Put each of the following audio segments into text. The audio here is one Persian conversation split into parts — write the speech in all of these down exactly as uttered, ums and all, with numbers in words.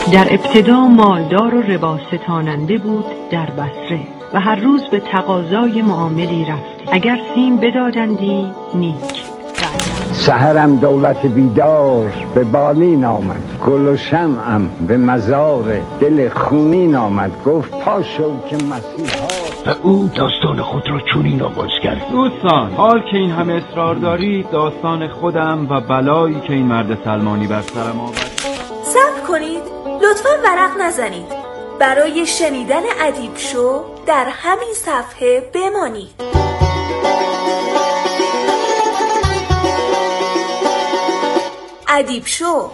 در ابتدا مالدار و ربا ستاننده بود در بصره و هر روز به تقاضای معاملی رفت. اگر سیم بدادندی نیک. سحرم دولت بیدار به بالین آمد، گل و شمعم به مزار دل خونین آمد. گفت پاشو که مسیحا و او داستان خود را چنین آغاز کرد: دوستان، حال که این همه اصرار دارید، داستان خودم و بلایی که این مرد سلمانی بر سرم آورد. صبر کنید، لطفاً ورق نزنید. برای شنیدن ادیب شو در همین صفحه بمانید. ادیب شو.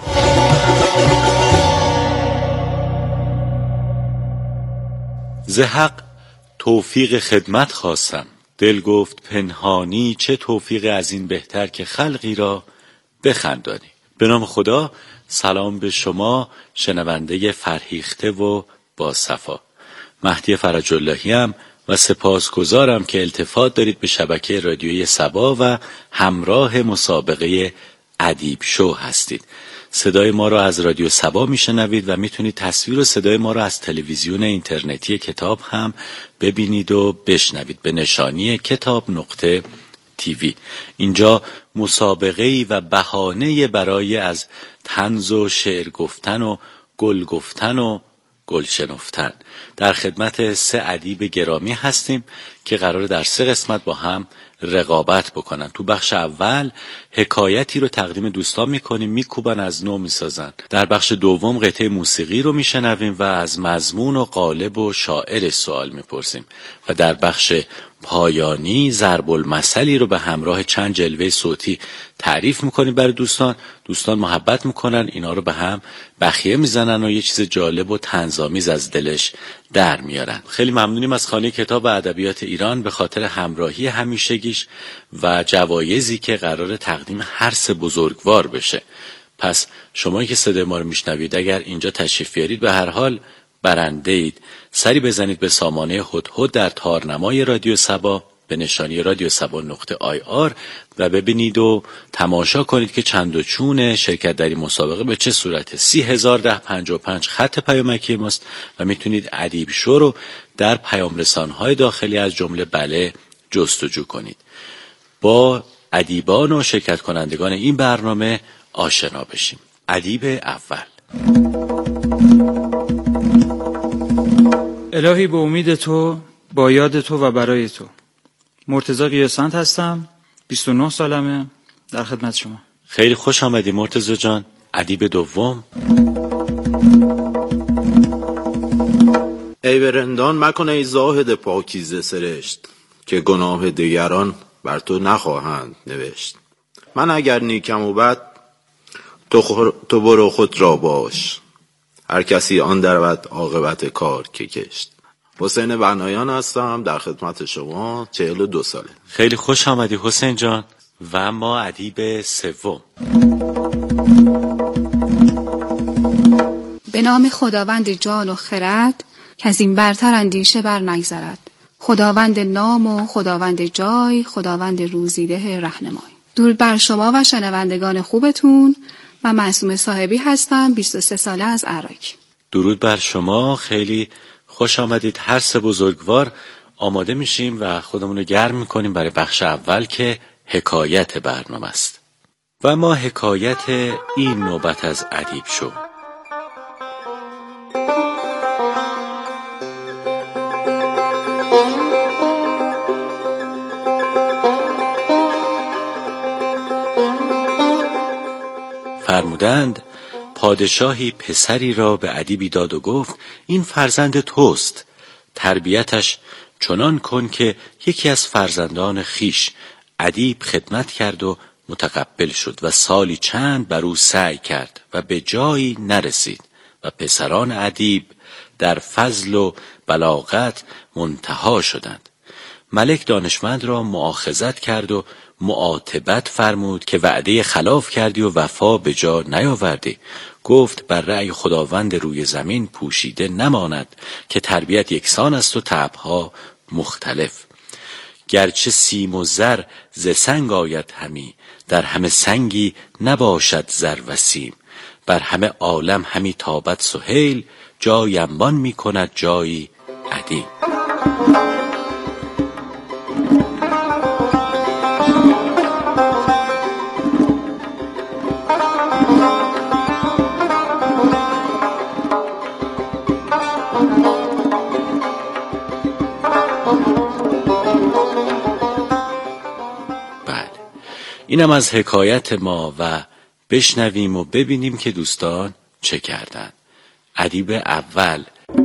ز حق توفیق خدمت خواستم، دل گفت پنهانی چه توفیق از این بهتر که خلقی را بخندانی. به نام خدا، سلام به شما شنونده فرهیخته و با صفا. مهدی فرج اللهی ام و سپاسگزارم که التفات دارید به شبکه رادیویی صبا و همراه مسابقه ادیب شو هستید. صدای ما را از رادیو صبا میشنوید و میتونید تصویر و صدای ما را از تلویزیون اینترنتی کتاب هم ببینید و بشنوید به نشانی کتاب نقطه تیوی. اینجا مسابقه‌ای و بهانه برای از طنز و شعر گفتن و گل گفتن و گل شنفتن. در خدمت سه ادیب گرامی هستیم که قراره در سه قسمت با هم رقابت بکنن. تو بخش اول حکایتی رو تقدیم دوستان میکنیم، میکوبن از نو میسازن. در بخش دوم قطعه موسیقی رو میشنویم و از مضمون و قالب و شاعر سوال میپرسیم و در بخش پایانی ضرب المثلی رو به همراه چند جلوه صوتی تعریف میکنیم برای دوستان. دوستان محبت میکنن، اینا رو به هم بخیه میزنن و یه چیز جالب و طنزآمیز از دلش در میارن. خیلی ممنونیم از خانه کتاب و ادبیات ایران به خاطر همراهی همیشگیش و جوایزی که قرار تقدیم هر سه بزرگوار بشه. پس شمایی که صدای ما رو میشنوید اگر اینجا تشریف بیارید به هر حال برنده اید. سری بزنید به سامانه هدهد در تارنمای رادیو صبا به نشانی رادیو صبا نقطه آی آر و ببینید و تماشا کنید که چند و چون شرکت در این مسابقه به چه صورته. سی هزار ده پنجاه و پنج خط پیامکی ماست و میتونید ادیب شو رو در پیام رسانهای داخلی از جمله بله جستجو کنید. با ادیبان و شرکت کنندگان این برنامه آشنا بشیم. ادیب اول. الهی به امید تو، با یاد تو و برای تو. مرتضی قیاسند هستم، بیست و نه سالمه، در خدمت شما. خیلی خوش آمدی مرتضی جان. ادیب دوم. ای برندان مکنه ای زاهد پاکیزه سرشت، که گناه دیگران بر تو نخواهند نوشت. من اگر نیکم و بد تو, خور... تو برو خود را باش، هر کسی آن درود عاقبت کار که کشت. حسین بنایان هستم، در خدمت شما، چهل و دو ساله. خیلی خوش آمدی حسین جان. و ما ادیب سوم. به نام خداوند جان و خرد، که از این برتر اندیشه بر نگذرد. خداوند نام و خداوند جای، خداوند روزیده رهنمای. درود بر شما و شنوندگان خوبتون. من معصومه صاحبی هستم، بیست و سه ساله، از عراق. درود بر شما، خیلی خوش آمدید هر سه بزرگوار. آماده میشیم و خودمون رو گرم میکنیم برای بخش اول که حکایت برنامه است. و ما حکایت این نوبت از ادیب شو. فرمودند پادشاهی پسری را به ادیبی داد و گفت این فرزند توست، تربیتش چنان کن که یکی از فرزندان خیش. ادیب خدمت کرد و متقبل شد و سالی چند بر او سعی کرد و به جایی نرسید و پسران ادیب در فضل و بلاغت منتها شدند. ملک دانشمند را مؤاخذت کرد و معاتبت فرمود که وعده خلاف کردی و وفا به جا نیاوردی. گفت بر رأی خداوند روی زمین پوشیده نماند که تربیت یکسان است و تعبها مختلف. گرچه سیم و زر ز سنگ آید همی، در همه سنگی نباشد زر و سیم. بر همه عالم همی تابد سهیل، جای انبان می کند جایی ادیب. بله، اینم از حکایت ما و بشنویم و ببینیم که دوستان چه کردن. ادیب اول.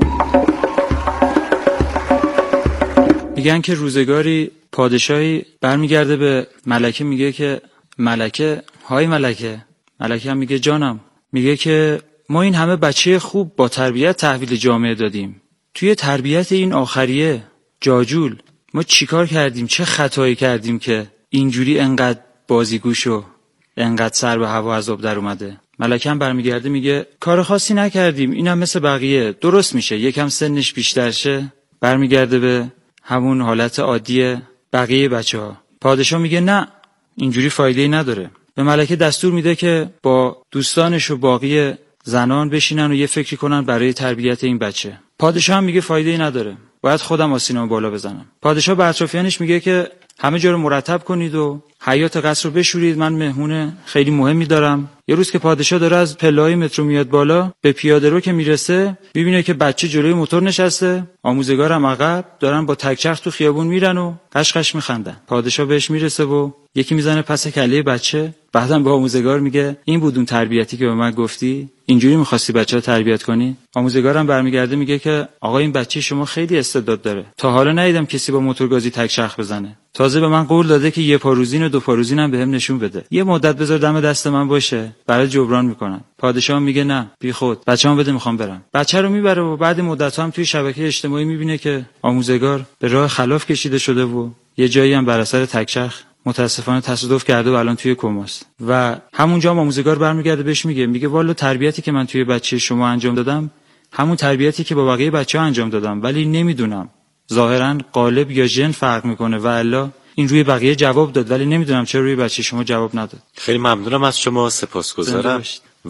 میگن که روزگاری پادشاهی برمیگرده به ملکه، میگه که ملکه، های ملکه. ملکه هم میگه جانم. میگه که ما این همه بچه خوب با تربیت تحویل جامعه دادیم، توی تربیت این آخریه جاجول ما چیکار کردیم، چه خطایی کردیم که اینجوری انقدر بازیگوش و انقدر سر به هوا عذاب در اومده. ملکه هم برمیگرده میگه کار خاصی نکردیم، اینم مثل بقیه درست میشه، یکم سنش بیشتر شه برمیگرده به همون حالت عادی بقیه بچه‌ها. پادشاه میگه نه، اینجوری فایده‌ای نداره. به ملکه دستور میده که با دوستانش و باقی زنان بشینن و یه فکری کنن برای تربیت این بچه. پادشاه هم میگه فایده‌ای نداره، باید خودم آستینامو بالا بزنم. پادشاه به اطرافیانش میگه که همه جا رو مرتب کنید و حیاط قصر رو بشورید، من مهمون خیلی مهمی دارم. یه روز که پادشاه داره از پله‌های مترو میاد بالا، به پیاده رو که میرسه میبینه که بچه جلوی موتور نشسته، آموزگارم عقب، دارن با تکچرخ تو خیابون میرن و قشقش میخندن. پادشاه بهش میرسه و یکی میزنه پس کله بچه، بعدم به آموزگار میگه این بود اون تربیتی که به من گفتی؟ اینجوری می‌خواستی بچه‌ها تربیت کنی؟ آموزگارم برمیگرده میگه که آقا این بچه شما خیلی استعداد داره، تا حالا ندیدم کسی با موتورگازی تکچرخ بزنه. تازه به من قول داده که یه پاروزین و دو پاروزین هم بهم نشون بده. یه مدت بذار دم دست من باشه، برای جبران میکنم. پادشاه میگه نه، بی خود، بچه‌مو بده میخوام برم. بچه رو میبره و بعد مدت‌ها هم توی شبکه اجتماعی میبینه که آموزگار به راه خلاف کشیده شده و یه جایی هم بر اثر تکچرخ متاسفانه تصادف کرده و الان توی کماست. و همونجا هم آموزگار برمیگرده بهش میگه میگه والا تربیتی که من توی بچه شما انجام دادم همون تربیتی که با بقیه بچه‌ها انجام دادم، ولی نمیدونم ظاهرا قالب یا ژن فرق میکنه و الا این روی بقیه جواب داد، ولی نمیدونم چرا روی بچه شما جواب نداد. خیلی ممنونم از شما، سپاسگزارم.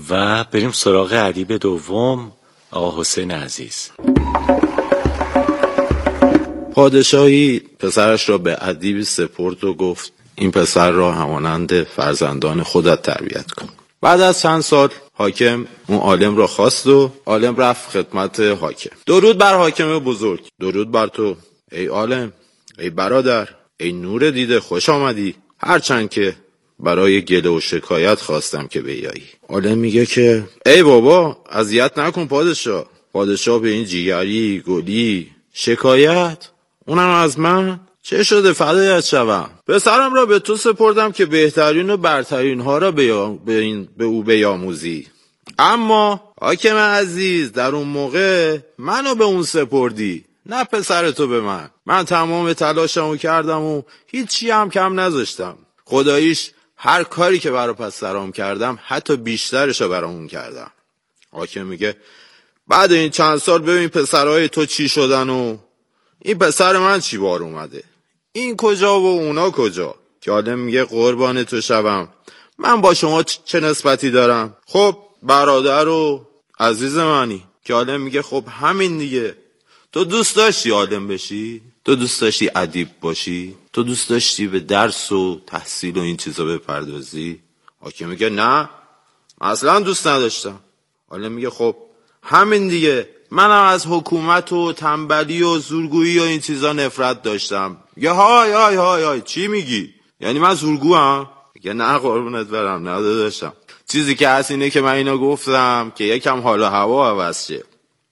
و بریم سراغ ادیب دوم، آقا حسین عزیز. پادشاهی پسرش را به ادیب سپرد و گفت این پسر را همانند فرزندان خودت تربیت کن. بعد از چند سال حاکم اون عالم را خواست و عالم رفت خدمت حاکم. درود بر حاکم بزرگ. درود بر تو ای عالم، ای برادر، ای نور دیده، خوش آمدی. هرچند که برای گله و شکایت خواستم که بیایی. عالم میگه که ای بابا اذیت نکن پادشاه. پادشاه به این جیگری گلی شکایت، اونم از من؟ چه شده فدایت شوم؟ پسرم را به تو سپردم که بهترین و برترین ها را به, به, این به او بیاموزی، اما حاکم عزیز در اون موقع منو به اون سپردی، نه پسر تو به من. من تمام تلاشمو کردم و هیچی هم کم نذاشتم. خداییش هر کاری که برای پسرام کردم حتی بیشترشو برامون کردم. حاکم میگه بعد این چند سال ببین پسرهای تو چی شدن و این پسر من چی بار اومده، این کجا و اونا کجا. که عالم میگه قربان تو شوم، من با شما چه نسبتی دارم؟ خب برادر و عزیز منی. که عالم میگه خب همین دیگه، تو دوست داشتی عالم بشی؟ تو دوست داشتی ادیب باشی؟ تو دوست داشتی به درس و تحصیل و این چیزا بپردازی؟ حاکم میگه نه، اصلا دوست نداشتم. عالم میگه خب همین دیگه، منم از حکومت و تنبلی و زورگویی و این چیزا نفرت داشتم. میگه های های های های چی میگی؟ یعنی من زورگوام؟ میگه نه قربونت برم، نه داشتم. چیزی که هست اینه که من اینا گفتم که یکم حال و هوا عوض شه.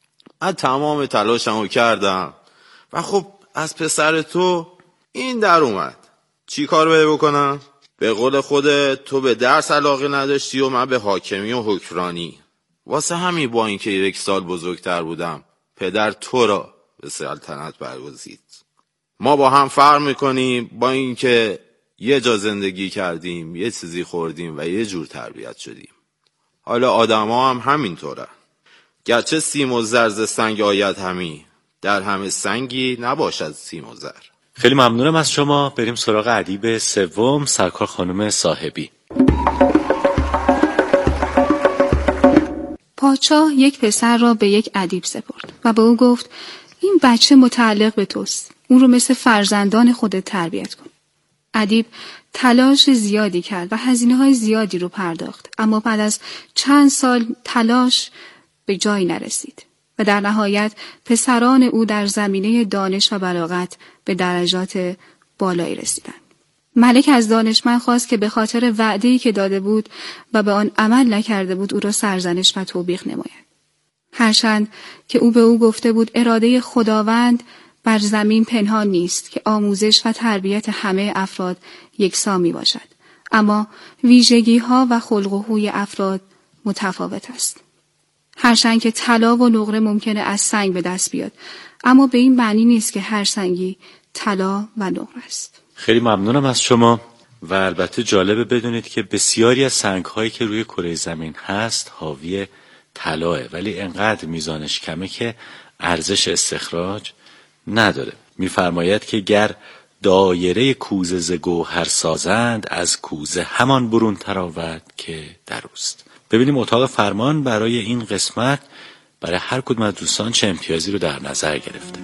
من تمام تلاشمو کردم و خب از پسر تو این در اومد. چی کار باید بکنم؟ به قول خودت تو به درس علاقه نداشتی و من به حاکمی و حکمرانی. واسه همین با اینکه یک سال بزرگتر بودم پدر تو را به سلطنت برگزید. ما با هم فرق میکنیم، با اینکه یه جا زندگی کردیم، یه چیزی خوردیم و یه جور تربیت شدیم. حالا آدم ها هم همین طوره. گرچه سیم و زر ز سنگ آید همی، در همه سنگی نباشد سیم و زر. خیلی ممنونم از شما. بریم سراغ ادیب سوم، سرکار خانم صاحبی. پادشاه یک پسر را به یک ادیب سپرد و به او گفت این بچه متعلق به توست. اون رو مثل فرزندان خودت تربیت کن. ادیب تلاش زیادی کرد و هزینه‌های زیادی رو پرداخت، اما بعد از چند سال تلاش به جایی نرسید و در نهایت پسران او در زمینه دانش و بلاغت به درجات بالایی رسیدند. ملک از دانشمند خواست که به خاطر وعده‌ای که داده بود و به آن عمل نکرده بود او را سرزنش و توبیخ نماید. هرچند که او به او گفته بود اراده خداوند بر زمین پنهان نیست که آموزش و تربیت همه افراد یکسان می باشد، اما ویژگی ها و خلق و خوی افراد متفاوت است. هرچند که طلا و نقره ممکنه از سنگ به دست بیاد، اما به این معنی نیست که هر سنگی طلا و نقره است. خیلی ممنونم از شما و البته جالبه بدونید که بسیاری از سنگ‌هایی که روی کره زمین هست حاوی طلاه، ولی انقدر میزانش کمه که ارزش استخراج نداره. میفرماید که گر دایره کوزه ز گوهر سازند، از کوزه همان برون تراود که در اوست. ببینیم اتاق فرمان برای این قسمت برای هر کدوم از دوستان چه امتیازی رو در نظر گرفته.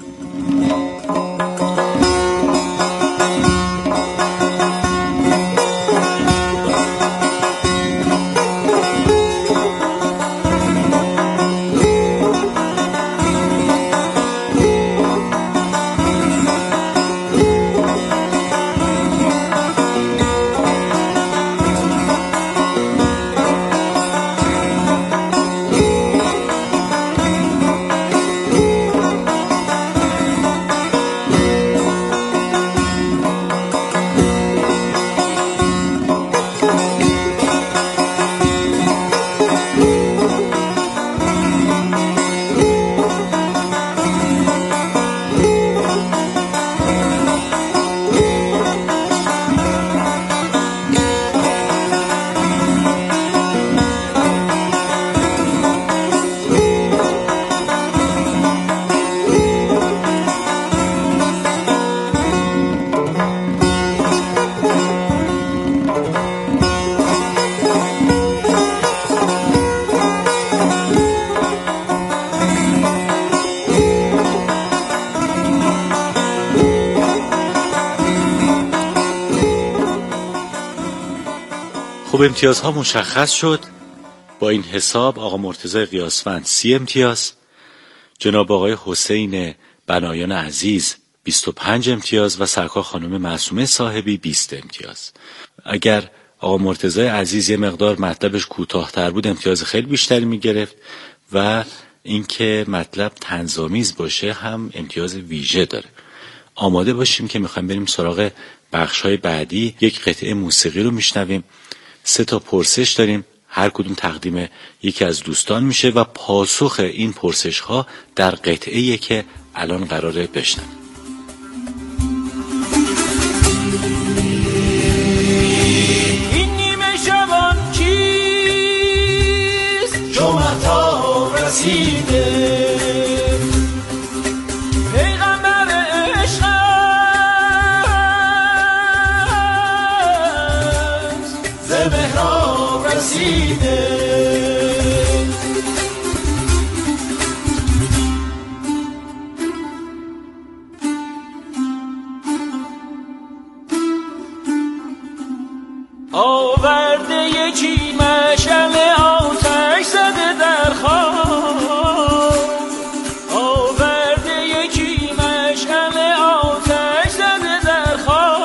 خب امتیازها مشخص شد. با این حساب آقا مرتضی قیاسفند سی امتیاز، جناب آقای حسین بنایان عزیز بیست و پنج امتیاز و سرکار خانم معصومه صاحبی بیست امتیاز. اگر آقا مرتضی عزیز یه مقدار مطلبش کوتاه‌تر بود امتیاز خیلی بیشتری میگرفت و اینکه مطلب طنزآمیز باشه هم امتیاز ویژه داره. آماده باشیم که میخوایم بریم سراغ بخش‌های بعدی. یک قطعه موسیقی رو میشنویم، سه تا پرسش داریم، هر کدوم تقدیم یکی از دوستان میشه و پاسخ این پرسش ها در قطعه‌ای که الان قراره بشنویم. این نیمه شبان کیست چو مهتاب رسیده، آورده یکی مشعل آتش زده در خواب، آورده یکی مشعل آتش زده در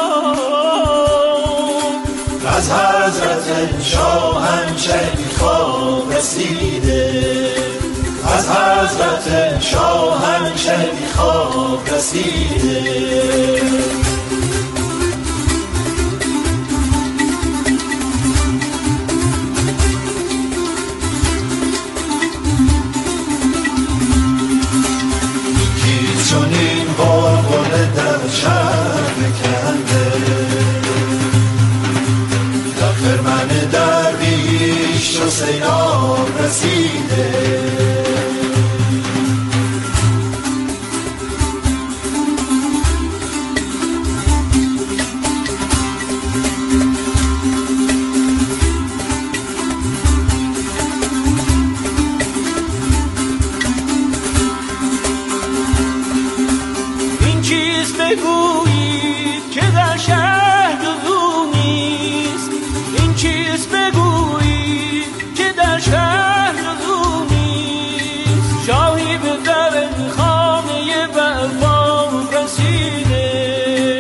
خواب، از حضرت شاهنشهی خواب رسیده، از حضرت شاهنشهی خواب رسیده. چون این بلبل در شهر کنده، در خرمن درویش و سیلاب رسیده، بگویید که در شهر جزو نیست، این چیز بگویید که در شهر جزو نیست. شاهی به در خانه بلبان رسیده،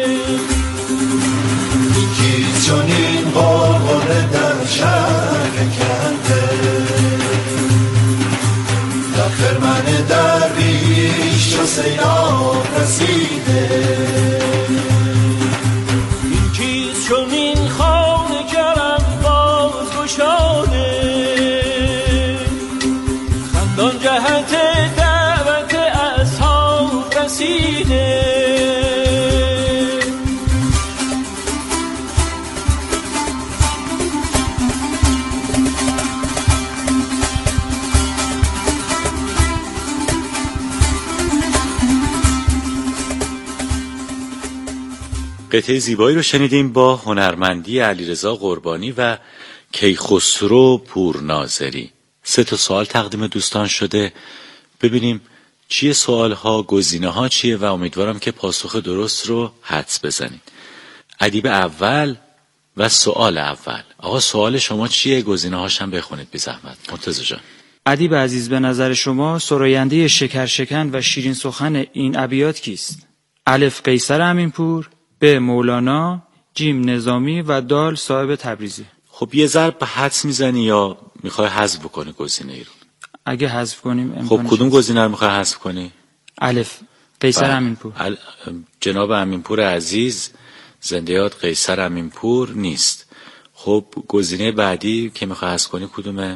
یکی چنین غلغله در شهر کنده. در خرمن درویش و سیلاب رسیده، این چیز چنین خانه کرم باز گشاده. خندان جهت دعوت اصحاب رسیده. قطعه زیبایی رو شنیدیم با هنرمندی علیرضا قربانی و کیخسرو پورناظری. سه تا سوال تقدیم دوستان شده، ببینیم چیه سوال ها، گزینه ها چیه و امیدوارم که پاسخ درست رو حدس بزنید. ادیب اول و سوال اول. آقا سوال شما چیه؟ گزینه هاش هم بخونید بی زحمت. مرتضی جان. ادیب عزیز، به نظر شما سراینده شکر شکن و شیرین سخن این ابیات کیست؟ الف قیصر امینپور، ب مولانا، جیم نظامی و دال صاحب تبریزی. خب یه ضرب به حدس میزنی یا میخوای حذف بکنی گزینه ای رو؟ اگه حذف کنیم خب کدوم گزینه رو میخوای حذف کنی؟ الف قیصر امینپور. ال... جناب امینپور عزیز زنده یاد قیصر امینپور نیست. خب گزینه بعدی که میخوای حذف کنی کدومه؟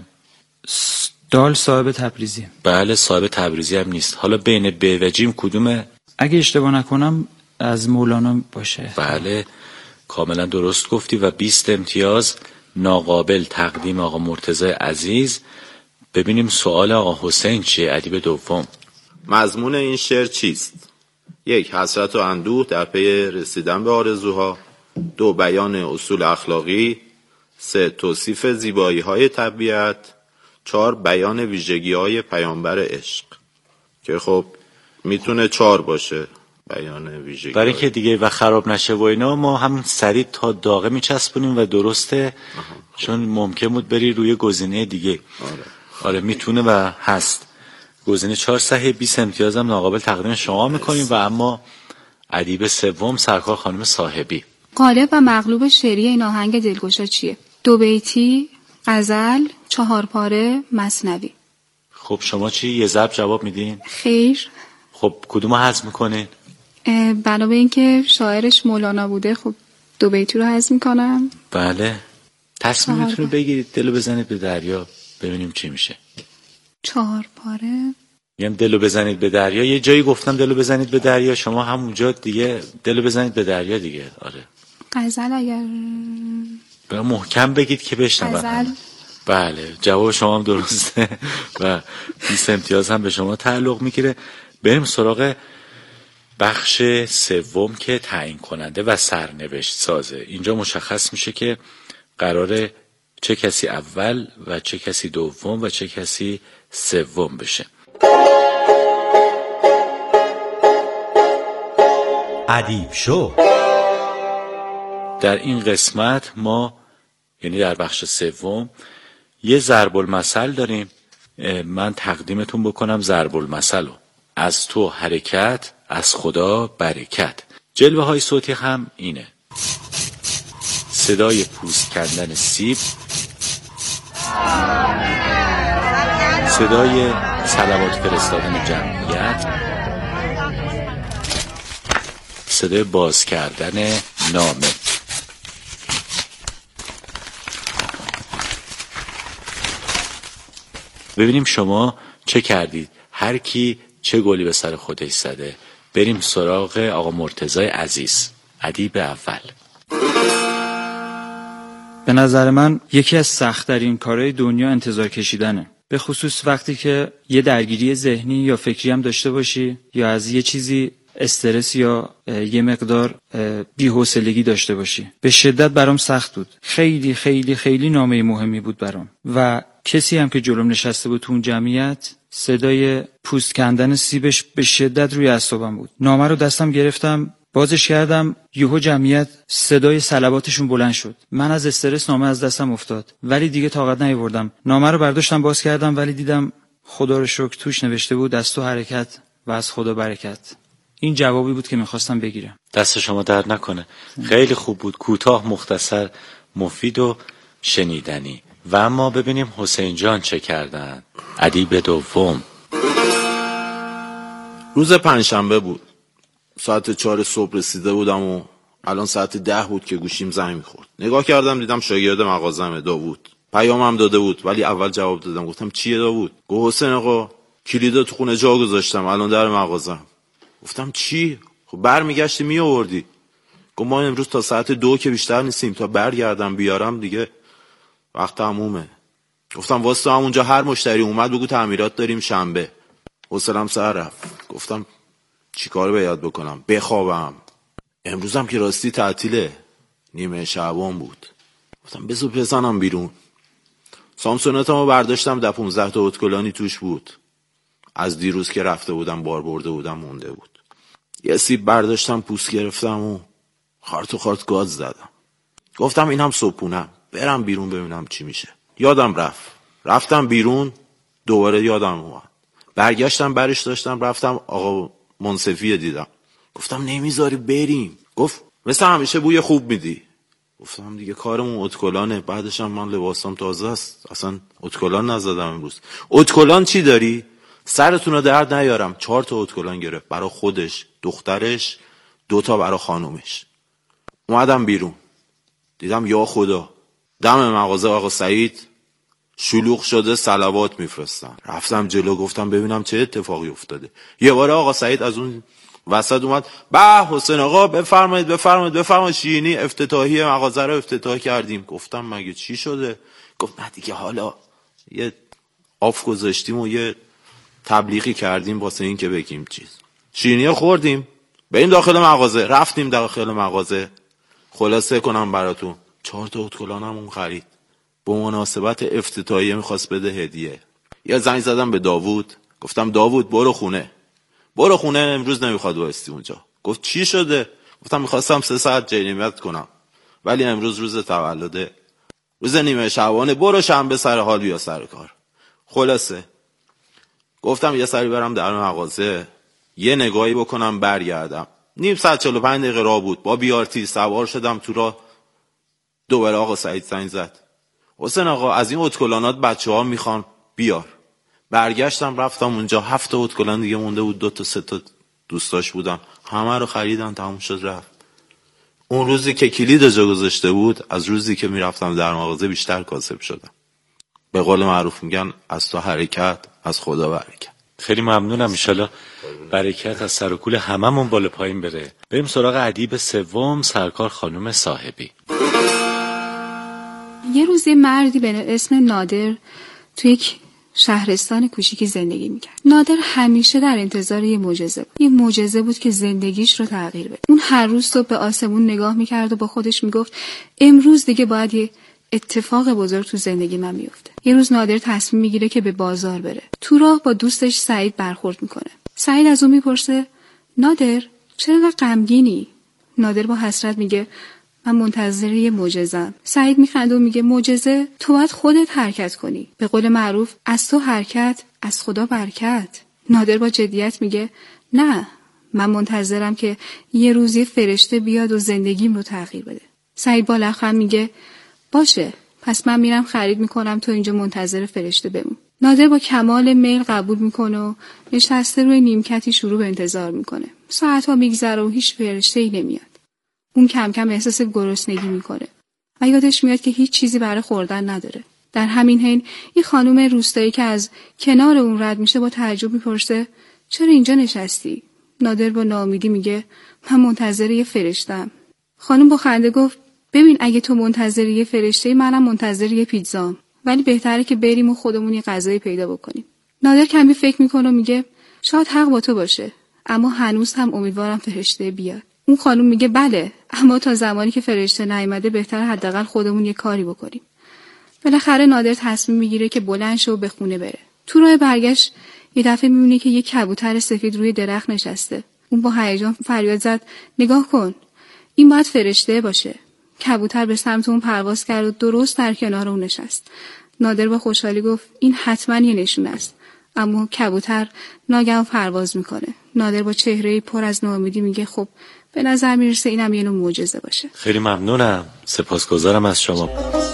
دال صاحب تبریزی. بله صاحب تبریزی هم نیست. حالا بین ب و جیم کدومه؟ اگه اشتباه نکنم از مولانا باشه. بله کاملا درست گفتی و بیست امتیاز ناقابل تقدیم آقا مرتضی عزیز. ببینیم سوال آقا حسین چیه؟ ادیب دوم. مضمون این شعر چیست؟ یک، حسرت و اندوه در پی رسیدن به آرزوها. دو، بیان اصول اخلاقی. سه، توصیف زیبایی های طبیعت. چهار، بیان ویژگی های پیامبر عشق. که خب میتونه چهار باشه بیان ویژگی. برای که دیگه و خراب نشه و اینا ما هم سریع تا داغه میچسبونیم و درسته. آها. چون ممکن بود بری روی گزینه دیگه. آره. آره میتونه و هست. گزینه چهار صحیح. بیست امتیاز هم ناقابل تقدیم شما میکنیم و اما ادیب سوم سرکار خانم صاحبی. قالب و مغلوب شعری این آهنگ دلگشا چیه؟ دو بیتی، غزل، چهار پاره، مثنوی. خب شما چی؟ یه ضرب جواب میدین؟ خیر. خب کدومو حذف میکنین؟ بنا به اینکه شاعرش مولانا بوده خب دو بیتی رو حذف میکنم. بله تصمیمتون رو بگیرید، دلو بزنید به دریا ببینیم چی میشه. چهار پاره. میگم دلو بزنید به دریا. یه جایی گفتم دلو بزنید به دریا، شما همونجا دیگه دلو بزنید به دریا دیگه. آره غزل اگر به محکم بگید که بشنون. غزل. بله جواب شما هم درسته و بیست امتیاز هم به شما تعلق میگیره. بریم سراغ بخش سوم که تعیین کننده و سرنوشت سازه. اینجا مشخص میشه که قراره چه کسی اول و چه کسی دوم و چه کسی سوم بشه. ادیب شو. در این قسمت ما یعنی در بخش سوم یه ضرب المثل داریم. من تقدیمتون بکنم ضرب المثل رو. از تو حرکت، از خدا برکت. جلوه های صوتی هم اینه: صدای پوست کندن سیب، صدای صلوات فرستادن جمعیت، صدای باز کردن نامه. ببینیم شما چه کردید، هر کی چه گلی به سر خودش زده. بریم سراغ آقا مرتضی عزیز، ادیب اول. به نظر من یکی از سخت‌ترین کارهای دنیا انتظار کشیدنه، به خصوص وقتی که یه درگیری ذهنی یا فکری هم داشته باشی یا از یه چیزی استرس یا یه مقدار بی‌حوصلگی داشته باشی. به شدت برام سخت بود. خیلی خیلی خیلی نامه مهمی بود برام و کسی هم که جلوم نشسته بود تو اون جمعیت صدای پوست کندن سیبش به شدت روی اعصابم بود. نامه رو دستم گرفتم، بازش کردم، یهو جمعیت صدای صلواتشون بلند شد. من از استرس نامه از دستم افتاد، ولی دیگه طاقت نیاوردم. نامه رو برداشتم باز کردم، ولی دیدم خدا رو شکر توش نوشته بود از تو حرکت و از خدا برکت. این جوابی بود که میخواستم بگیرم. دست شما درد نکنه. خیلی خوب بود، کوتاه، مختصر، مفید و شنیدنی. و اما ببینیم حسین جان چه کردن. ادیب دوم. روز پنجشنبه بود. ساعت چهار صبح رسیده بودم و الان ساعت ده بود که گوشیم زنگ میخورد. نگاه کردم دیدم شاگرد مغازمه، داوود. پیامم داده بود ولی اول جواب دادم. گفتم چیه داوود؟ گفت حسین آقا کلیدا تو خونه جا گذاشتم، الان در مغازم. گفتم چی؟ خب برمیگشتی می آوردی. گفت ما امروز تا ساعت دو که بیشتر نیستیم، تا برگردم بیارم دیگه وقت تمومه. گفتم واسه همونجا هر مشتری اومد بگو تعمیرات داریم شنبه. حوصله‌ام سر رفت. گفتم چیکار باید بکنم؟ بخوابم. امروزم که راستی تعطیله، نیمه شعبان بود. گفتم بزو بزنم بیرون. سامسوناتمو برداشتم، ده پونزده تا اتکلانی توش بود. از دیروز که رفته بودم بار برده بودم مونده بود. یه سیب برداشتم پوست گرفتم و خارت و خارت گاز زدم. گفتم اینم صبحونم، برم بیرون ببینم چی میشه. یادم رفت. رفتم بیرون، دوباره یادم اومد. برگشتم برش داشتم رفتم آقا منصفی دیدم. گفتم نمیذاری بریم. گفت مثل همیشه بوی خوب میدی. گفتم دیگه کارمون اتکلانه، بعدش هم من لباسم تازه است، اصلا اتکلان نزدم امروز. اتکلان چی داری؟ سرتون رو درد نیارم. چهار تا اتکلان گرفت برای خودش، دخترش، دوتا برای خانومش. اومدم بیرون دیدم یا خدا دم مغازه آقا سعید شلوغ شده، صلوات میفرستن. رفتم جلو گفتم ببینم چه اتفاقی افتاده. یه بار آقا سعید از اون وسط اومد، به حسین آقا بفرمایید بفرمایید بفرمایید شیرینی افتتاحیه مغازه رو افتتاح کردیم. گفتم مگه چی شده؟ گفت نه دیگه حالا یه آف گذاشتیم و یه تبلیغی کردیم واسه این که بگیم چیز. شیرینی خوردیم، بریم داخل مغازه. رفتیم داخل مغازه. خلاصه کنم براتون، چهار تا اتکلانمون خرید. به مناسبت افتتاحیه میخواست بده هدیه. یا زنگ زدم به داوود، گفتم داوود برو خونه. برو خونه امروز نمیخواد واستی اونجا. گفت چی شده؟ گفتم میخواستم سه ساعت جنیمت کنم ولی امروز روز تولده، روز نیمه شعبانه، برو شنبه سر حال بیا سر کار. خلاصه گفتم یه سری برم در مغازه یه نگاهی بکنم برگردم. نیم ساعت چهل و پنج دقیقه راه بود. با بیارتی سوار شدم تو راه. دوباره آقا سعید زنگ زد، حسین آقا از این اتکلانات بچه‌ها میخوان بیار. برگشتم رفتم اونجا، هفت تا اتکلان دیگه مونده بود، دو تا سه تا دوستاش بودن، همه رو خریدن، تموم شد رفت. اون روزی که کلید جا گذاشته بود از روزی که میرفتم در مغازه بیشتر کاسب شدم. به قول معروف میگن از تو حرکت از خدا برکت. خیلی ممنونم. ان شاءالله برکت از سر و کول هممون بالا پایین بره. بریم سراغ ادیب سوم، سرکار خانم صاحبی. یه روز یه مردی به اسم نادر توی یک شهرستان کوچیکی زندگی میکرد. نادر همیشه در انتظار یه معجزه بود. یه معجزه بود که زندگیش رو تغییر بده. اون هر روز صبح به آسمون نگاه میکرد و با خودش میگفت امروز دیگه باید یه اتفاق بزرگ تو زندگی من بیفته. یه روز نادر تصمیم میگیره که به بازار بره. تو راه با دوستش سعید برخورد میکنه. سعید از اون میپرسه نادر چرا انقدر غمگینی؟ نادر با حسرت میگه من منتظر یه معجزه‌ام. سعید میخنده و میگه معجزه؟ تو باید خودت حرکت کنی. به قول معروف از تو حرکت از خدا برکت. نادر با جدیت میگه نه، من منتظرم که یه روزی فرشته بیاد و زندگیم رو تغییر بده. سعید با لبخند میگه باشه، پس من میرم خرید میکنم، تو اینجا منتظر فرشته بمون. نادر با کمال میل قبول میکنه و نشسته روی نیمکتی شروع به انتظار میکنه. ساعتها میگذره و هیچ فرشته‌ای نمیاد. اون کم کم احساس گرسنگی میکنه و یادش میاد که هیچ چیزی برای خوردن نداره. در همین حین یه خانم روستایی که از کنار اون رد میشه با تعجب میپرسه چرا اینجا نشستی؟ نادر با ناامیدی میگه من منتظر یه فرشته‌ام. خانم با خنده گفت ببین اگه تو منتظر یه فرشته، منم منتظر یه پیتزام، ولی بهتره که بریم و خودمون یه غذای پیدا بکنیم. نادر کمی فکر میکنه و میگه شاید حق با تو باشه، اما هنوز هم امیدوارم فرشته بیاد. اون خانم میگه بله، اما تا زمانی که فرشته نیامده بهتره حداقل خودمون یه کاری بکنیم. بالاخره نادر تصمیم میگیره که بلند شه و به خونه بره. تو راه برگشت یه دفعه میبینه که یه کبوتر سفید روی درخت نشسته. اون با هیجان فریاد زد نگاه کن، این باید فرشته باشه. کبوتر به سمت اون پرواز کرد و درست در کنار اون نشست. نادر با خوشحالی گفت این حتما یه نشونه است. اما کبوتر ناگهان پرواز میکنه. نادر با چهره پر از ناامیدی میگه خب به نظر میرسه اینم یه نوع معجزه باشه. خیلی ممنونم، سپاسگزارم از شما.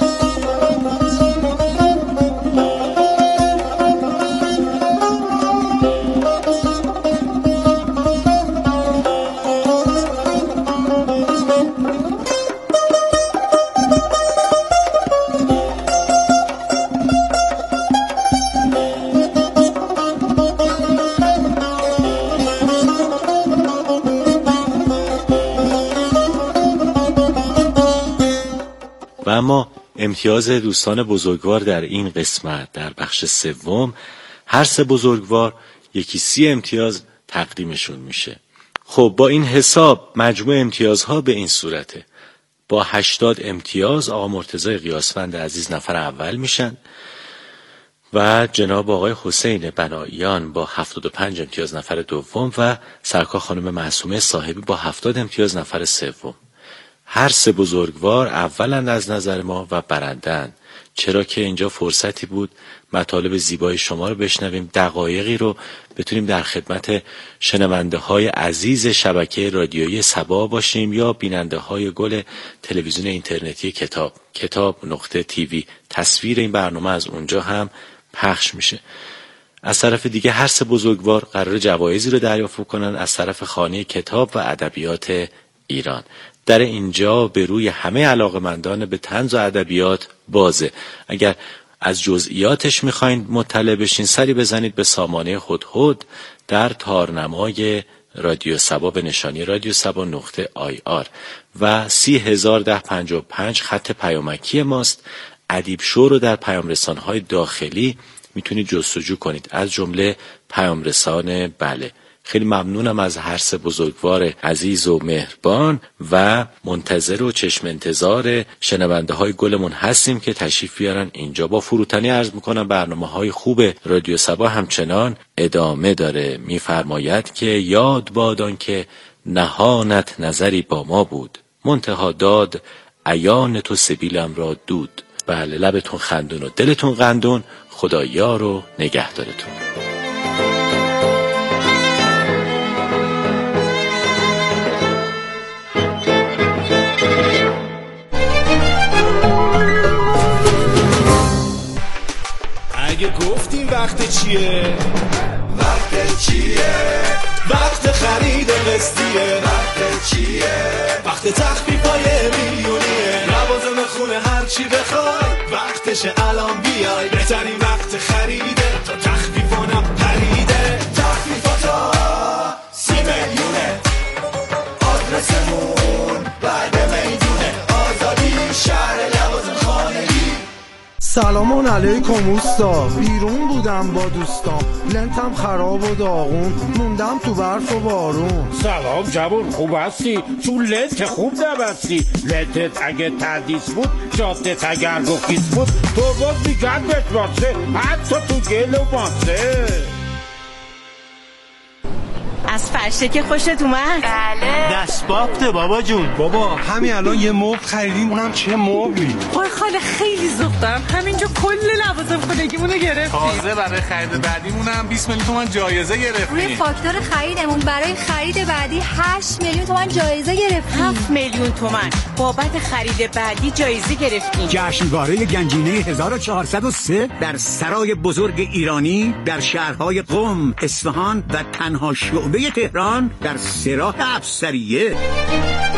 و اما امتیاز دوستان بزرگوار در این قسمت در بخش سوم، هر سه بزرگوار یکی سی امتیاز تقدیمشون میشه. خب با این حساب مجموع امتیازها به این صورته: با هشتاد امتیاز آقا مرتضی قیاسفند عزیز نفر اول میشن و جناب آقای حسین بناییان با هفتاد و پنج امتیاز نفر دوم و سرکار خانم معصومه صاحبی با هفتاد امتیاز نفر سوم. هر سه بزرگوار اولند از نظر ما و برندن، چرا که اینجا فرصتی بود مطالب زیبای شما رو بشنویم، دقایقی رو بتونیم در خدمت شنونده های عزیز شبکه رادیویی سبا باشیم یا بیننده های گل تلویزیون اینترنتی کتاب کتاب نقطه تیوی. تصویر این برنامه از اونجا هم پخش میشه. از طرف دیگه هر سه بزرگوار قرار جوایزی رو دریافت کنن از طرف خانه کتاب و ادبیات ایران. در اینجا به روی همه علاقمندان به طنز و ادبیات بازه. اگر از جزئیاتش میخواین مطلع بشین، سری بزنید به سامانه هدهد در تارنمای رادیو سبا به نشانی رادیو سبا نقطه آی آر و سی هزار ده پنجاه و پنج خط پیامکی ماست. ادیب شو رو در پیام رسان‌های داخلی میتونید جستجو کنید، از جمله پیام رسان بله. خیلی ممنونم از هر سه بزرگوار عزیز و مهربان و منتظر و چشم انتظار شنونده های گلمون هستیم که تشریف بیارن اینجا. با فروتنی عرض میکنم برنامه های خوب رادیو سبا همچنان ادامه داره. میفرماید که یاد بادان که نهانت نظری با ما بود، منتها داد عیان تو سبیلم را دود. بله، لبتون خندون و دلتون قندون. خدا یار و نگهدارتون. اگه گفتیم وقت چیه؟ وقت چیه؟ وقت خرید قسطیه. وقت چیه؟ وقت تخفیفای میلیونیه. لوازم خونه هر چی بخوای وقتشه الان بیای. بهترین وقت خریده تا تخفیفونم خریده. تخفیفاتا سی میلیونه. آدرسمون بعد میدونه. آزادی شهر لوازم خانگی. سلام علیکم اوستا، بیرون بودم با دوستام، لنتم خراب و داغون، موندم تو برف و بارون. سلام جوون، خوب هستی؟ تو لنت که خوب نبستی. لنتت اگه تردیس بود، جادت اگر گفتیس بود، تو باز میگن بتواسه، حتی تو گل و ماسه. از فرشه که خوشت اومد؟ بله. دست بافته بابا جون. بابا همین الان یه مبل خریدیم، اونم چه مبلی؟ وای خاله خیلی ذوق دارم، همینجا کل لوازم خونگیمونو گرفتیم. تازه برای خرید بعدیمون هم بیست میلیون تومان جایزه گرفتیم. روی فاکتور خریدمون برای خرید بعدی هشت میلیون تومان جایزه گرفتیم. هفت میلیون تومان بابت خرید بعدی جایزه گرفتیم. جشنواره گنجینه هزار و چهارصد و سه در سرای بزرگ ایرانی در شهرهای قم، اصفهان و تنها شعبه تهران در سراح افسریه.